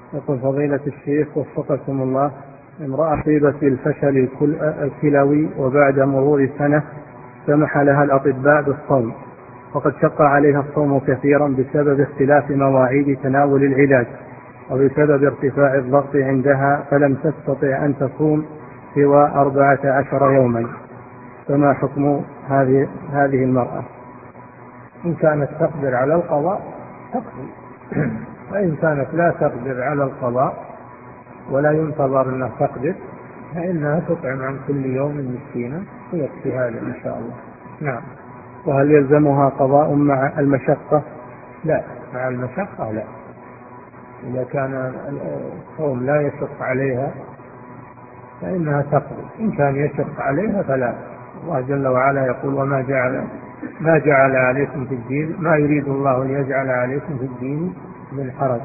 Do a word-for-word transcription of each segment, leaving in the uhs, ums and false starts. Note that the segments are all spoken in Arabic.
يقول فضيلة الشيخ وفقكم الله، امرأة أصيبت بالفشل الكلوي وبعد مرور سنة سمح لها الأطباء بالصوم، وقد شق عليها الصوم كثيرا بسبب اختلاف مواعيد تناول العلاج وبسبب ارتفاع الضغط عندها، فلم تستطع أن تصوم سوى أربعة عشر يوما، فما حكم هذه هذه المرأة؟ إن كانت تقدر على القضاء تقضي، وإن كانت لا تقدر على القضاء ولا ينتظر أنها تقدر فإنها تطعم عن كل يوم مسكينا ويكفي هذا إن شاء الله. نعم. وهل يلزمها قضاء مع المشقة؟ لا، مع المشقة لا. إذا كان الصوم لا يشق عليها فإنها تقضي، إن كان يشق عليها فلا. الله جل وعلا يقول وما جعل ما جعل عليكم في الدين ما يريد الله ليجعل عليكم في الدين من حرج.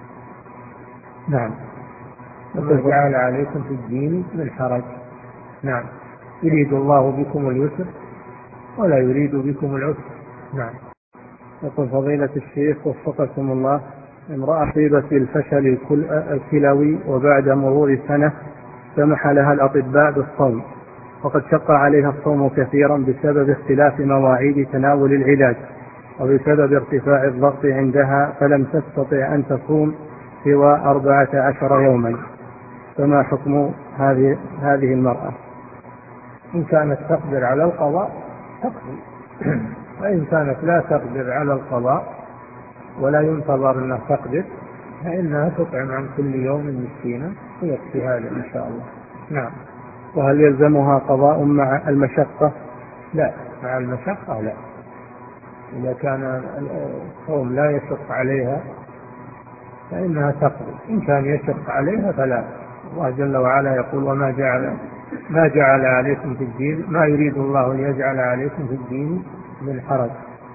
نعم. وما جعل عليكم في الدين من حرج. نعم. يريد الله بكم اليسر ولا يريد بكم العسر. نعم. يقول فضيلة الشيخ وفقكم الله، امرأة أصيبت بالفشل الكلوي وبعد مرور سنة سمح لها الأطباء بالصوم، وقد شق عليها الصوم كثيرا بسبب اختلاف مواعيد تناول العلاج وبسبب ارتفاع الضغط عندها، فلم تستطع أن تصوم سوى أربعة عشر يوما، فما حكم هذه هذه المرأة؟ إن كانت تقدر على القضاء تقضي، وإن كانت لا تقدر على القضاء ولا ينتظر أنها تقدر فإنها تطعم عن كل يوم مسكينا ويكفي هذا إن شاء الله. نعم. وهل يلزمها قضاء مع المشقة؟ لا، مع المشقة لا. إذا كان الصوم لا يشق عليها فإنها تقضي، إن كان يشق عليها فلا. الله جل وعلا يقول وما جعل ما جعل عليكم في الدين ما يريد الله ليجعل عليكم في الدين من حرج.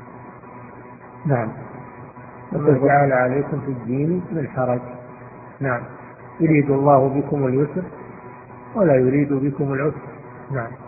نعم. وما جعل عليكم في الدين من حرج. نعم. يريد الله بكم اليسر ولا يريد بكم العسر. نعم.